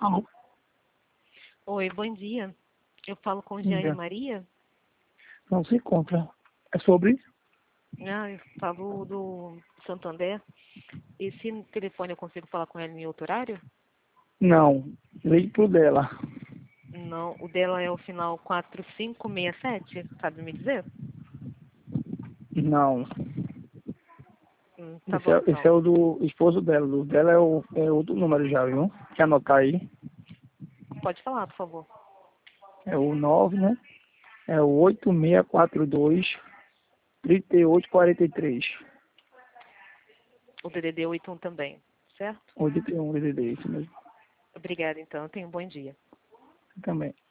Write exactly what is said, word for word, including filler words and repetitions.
Alô? Oi, bom dia. Eu falo com Bom Jeane dia. Maria. Não se encontra. É sobre? Ah, eu falo do Santander. Esse telefone eu consigo falar com ela em outro horário? Não. Ligue pro dela. Não, o dela é o final quatro cinco seis sete, sabe me dizer? Não. Hum, tá Esse é, bom, esse é então. o do esposo dela. O dela é, o, é outro número já, viu? Quer anotar aí? Pode falar, por favor. É o nove, né? É o oito seis quatro dois, três oito quatro três. O D D D oitenta e um também, certo? oito um D D D, isso mesmo. Obrigada, então. Tenha um bom dia. Também.